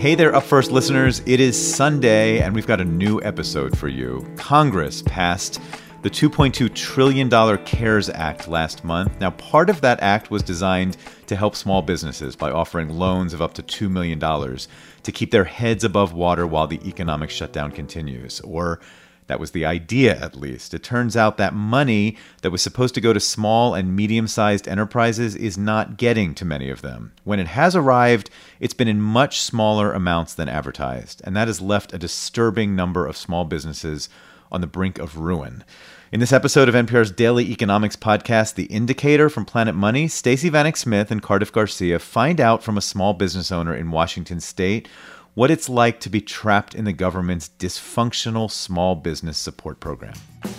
Hey there, Up First listeners. It is Sunday, and we've got a new episode for you. Congress passed the $2.2 trillion CARES Act last month. Now, part of that act was designed to help small businesses by offering loans of up to $2 million to keep their heads above water while the economic shutdown continues. Or that was the idea, at least. It turns out that money that was supposed to go to small and medium-sized enterprises is not getting to many of them. When it has arrived, it's been in much smaller amounts than advertised, and that has left a disturbing number of small businesses on the brink of ruin. In this episode of NPR's Daily Economics podcast, The Indicator from Planet Money, Stacey Vanek Smith and Cardiff Garcia find out from a small business owner in Washington state what it's like to be trapped in the government's dysfunctional small business support program.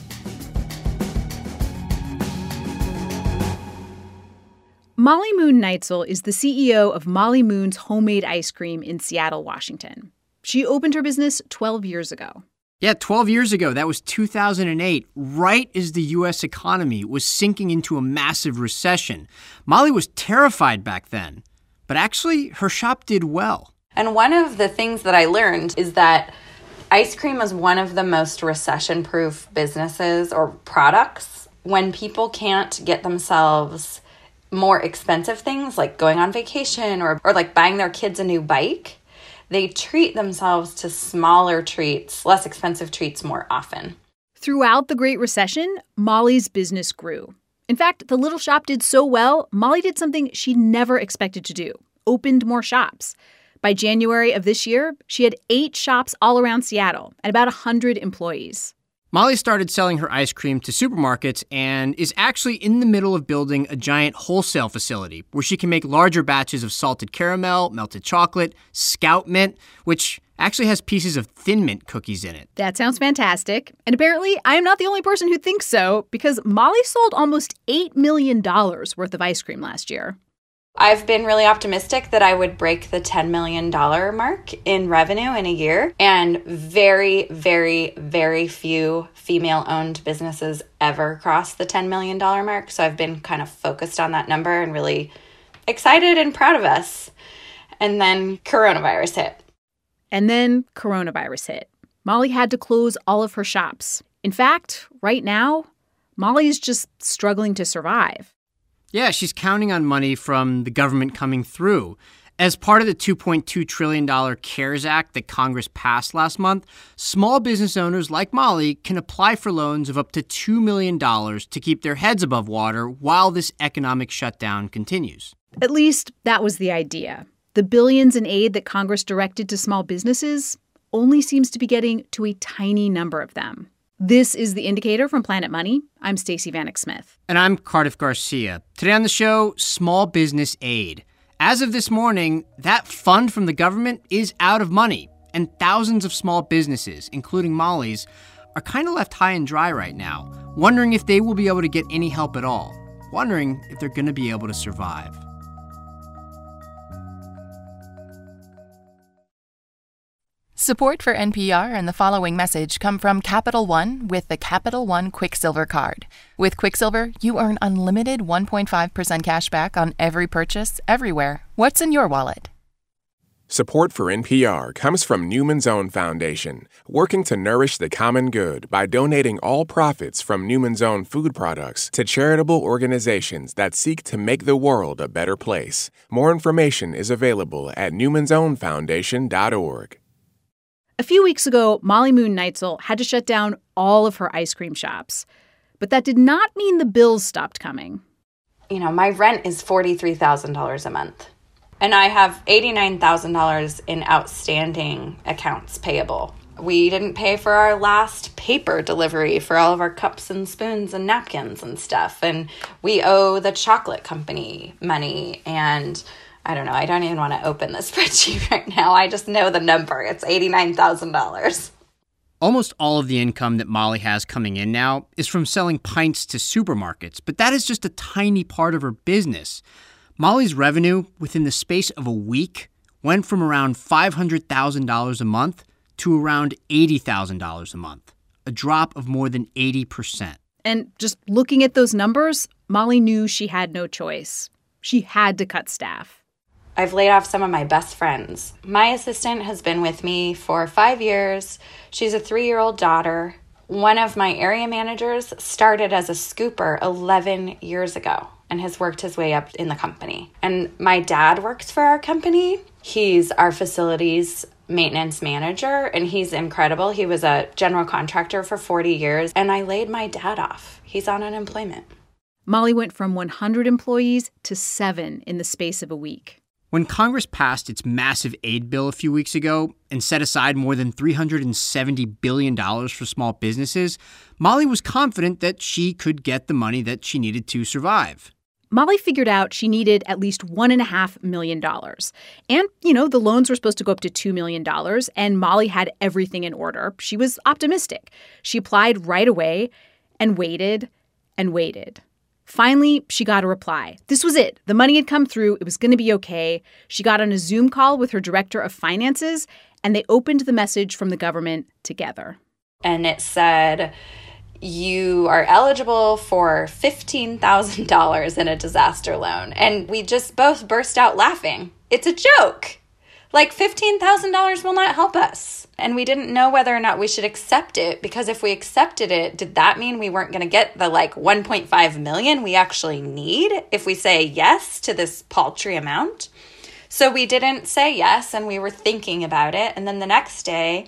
Molly Moon Neitzel is the CEO of Molly Moon's Homemade Ice Cream in Seattle, Washington. She opened her business 12 years ago. Yeah, 12 years ago. That was 2008, right as the U.S. economy was sinking into a massive recession. Molly was terrified back then, but actually her shop did well. And one of the things that I learned is that ice cream is one of the most recession-proof businesses or products. When people can't get themselves more expensive things like going on vacation or like buying their kids a new bike, they treat themselves to smaller treats, less expensive treats more often. Throughout the Great Recession, Molly's business grew. In fact, the little shop did so well, Molly did something she never expected to do, opened more shops. By January of this year, she had 8 shops all around Seattle and about 100 employees. Molly started selling her ice cream to supermarkets and is actually in the middle of building a giant wholesale facility where she can make larger batches of salted caramel, melted chocolate, Scout Mint, which actually has pieces of Thin Mint cookies in it. That sounds fantastic. And apparently, I am not the only person who thinks so, because Molly sold almost $8 million worth of ice cream last year. I've been really optimistic that I would break the $10 million mark in revenue in a year. And very, very, very few female-owned businesses ever cross the $10 million mark. So I've been kind of focused on that number and really excited and proud of us. And then coronavirus hit. Molly had to close all of her shops. In fact, right now, Molly's just struggling to survive. Yeah, she's counting on money from the government coming through. As part of the $2.2 trillion CARES Act that Congress passed last month, small business owners like Molly can apply for loans of up to $2 million to keep their heads above water while this economic shutdown continues. At least that was the idea. The billions in aid that Congress directed to small businesses only seems to be getting to a tiny number of them. This is The Indicator from Planet Money. I'm Stacey Vanek Smith. And I'm Cardiff Garcia. Today on the show, small business aid. As of this morning, that fund from the government is out of money, and thousands of small businesses, including Molly's, are kind of left high and dry right now, wondering if they will be able to get any help at all, wondering if they're going to be able to survive. Support for NPR and the following message come from Capital One with the Capital One Quicksilver Card. With Quicksilver, you earn unlimited 1.5% cash back on every purchase, everywhere. What's in your wallet? Support for NPR comes from Newman's Own Foundation, working to nourish the common good by donating all profits from Newman's Own food products to charitable organizations that seek to make the world a better place. More information is available at newmansownfoundation.org. A few weeks ago, Molly Moon Neitzel had to shut down all of her ice cream shops. But that did not mean the bills stopped coming. You know, my rent is $43,000 a month. And I have $89,000 in outstanding accounts payable. We didn't pay for our last paper delivery for all of our cups and spoons and napkins and stuff. And we owe the chocolate company money. And I don't know. I don't even want to open the spreadsheet right now. I just know the number. It's $89,000. Almost all of the income that Molly has coming in now is from selling pints to supermarkets, but that is just a tiny part of her business. Molly's revenue within the space of a week went from around $500,000 a month to around $80,000 a month, a drop of more than 80%. And just looking at those numbers, Molly knew she had no choice. She had to cut staff. I've laid off some of my best friends. My assistant has been with me for 5 years. She's a 3-year-old daughter. One of my area managers started as a scooper 11 years ago and has worked his way up in the company. And my dad works for our company. He's our facilities maintenance manager, and he's incredible. He was a general contractor for 40 years, and I laid my dad off. He's on unemployment. Molly went from 100 employees to 7 in the space of a week. When Congress passed its massive aid bill a few weeks ago and set aside more than $370 billion for small businesses, Molly was confident that she could get the money that she needed to survive. Molly figured out she needed at least $1.5 million. And, the loans were supposed to go up to $2 million, and Molly had everything in order. She was optimistic. She applied right away and waited and waited. Finally, she got a reply. This was it. The money had come through. It was going to be okay. She got on a Zoom call with her director of finances, and they opened the message from the government together. And it said, you are eligible for $15,000 in a disaster loan. And we just both burst out laughing. It's a joke. Like, $15,000 will not help us. And we didn't know whether or not we should accept it, because if we accepted it, did that mean we weren't going to get the 1.5 million we actually need if we say yes to this paltry amount? So we didn't say yes, and we were thinking about it. And then the next day,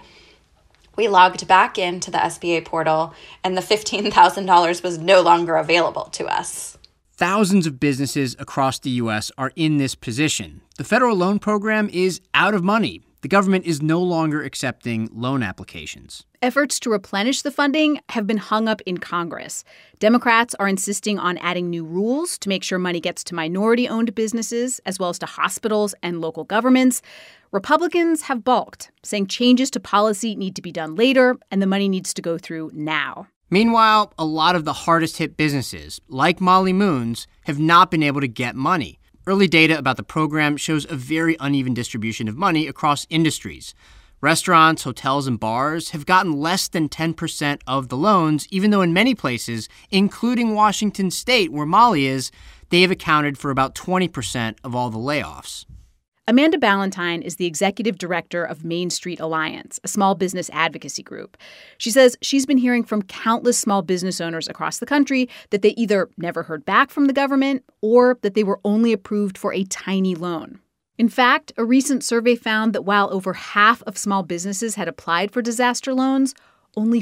we logged back into the SBA portal, and the $15,000 was no longer available to us. Thousands of businesses across the U.S. are in this position. The federal loan program is out of money. The government is no longer accepting loan applications. Efforts to replenish the funding have been hung up in Congress. Democrats are insisting on adding new rules to make sure money gets to minority-owned businesses, as well as to hospitals and local governments. Republicans have balked, saying changes to policy need to be done later, and the money needs to go through now. Meanwhile, a lot of the hardest-hit businesses, like Molly Moon's, have not been able to get money. Early data about the program shows a very uneven distribution of money across industries. Restaurants, hotels, and bars have gotten less than 10% of the loans, even though in many places, including Washington State, where Molly is, they have accounted for about 20% of all the layoffs. Amanda Ballantyne is the executive director of Main Street Alliance, a small business advocacy group. She says she's been hearing from countless small business owners across the country that they either never heard back from the government or that they were only approved for a tiny loan. In fact, a recent survey found that while over half of small businesses had applied for disaster loans, only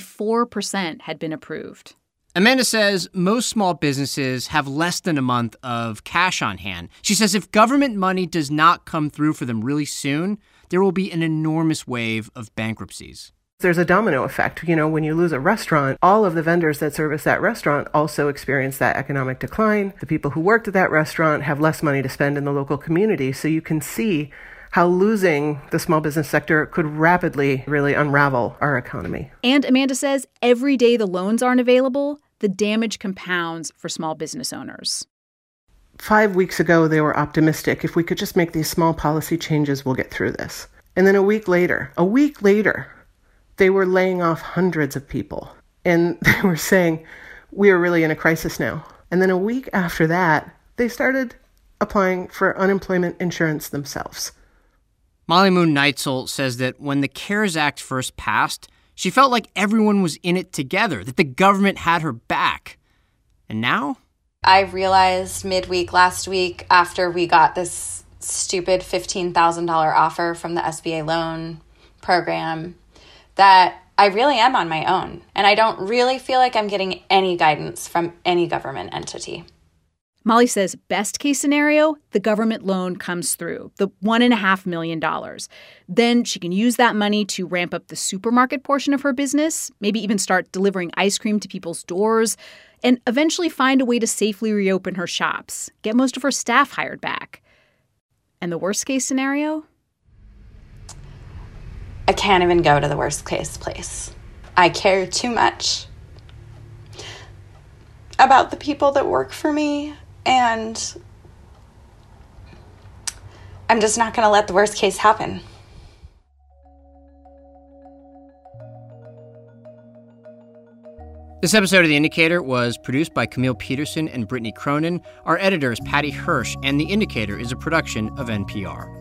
4% had been approved. Amanda says most small businesses have less than a month of cash on hand. She says if government money does not come through for them really soon, there will be an enormous wave of bankruptcies. There's a domino effect. When you lose a restaurant, all of the vendors that service that restaurant also experience that economic decline. The people who worked at that restaurant have less money to spend in the local community. So you can see how losing the small business sector could rapidly really unravel our economy. And Amanda says every day the loans aren't available, the damage compounds for small business owners. 5 weeks ago, they were optimistic. If we could just make these small policy changes, we'll get through this. And then a week later, they were laying off hundreds of people. And they were saying, we are really in a crisis now. And then a week after that, they started applying for unemployment insurance themselves. Molly Moon Neitzel says that when the CARES Act first passed, she felt like everyone was in it together, that the government had her back. And now? I realized midweek last week, after we got this stupid $15,000 offer from the SBA loan program, that I really am on my own. And I don't really feel like I'm getting any guidance from any government entity. Molly says best case scenario, the government loan comes through, the $1.5 million. Then she can use that money to ramp up the supermarket portion of her business, maybe even start delivering ice cream to people's doors, and eventually find a way to safely reopen her shops, get most of her staff hired back. And the worst case scenario? I can't even go to the worst case place. I care too much about the people that work for me, and I'm just not going to let the worst case happen. This episode of The Indicator was produced by Camille Peterson and Brittany Cronin. Our editor is Patty Hirsch, and The Indicator is a production of NPR.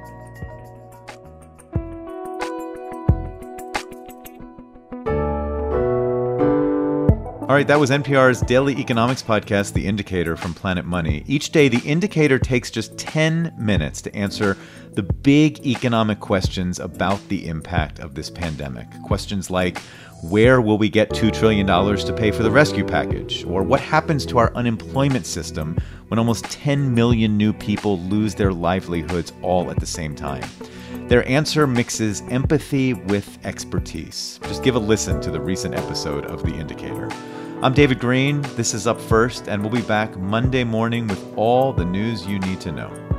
All right, that was NPR's daily economics podcast, The Indicator from Planet Money. Each day, The Indicator takes just 10 minutes to answer the big economic questions about the impact of this pandemic. Questions like, where will we get $2 trillion to pay for the rescue package? Or what happens to our unemployment system when almost 10 million new people lose their livelihoods all at the same time? Their answer mixes empathy with expertise. Just give a listen to the recent episode of The Indicator. I'm David Greene. This is Up First, and we'll be back Monday morning with all the news you need to know.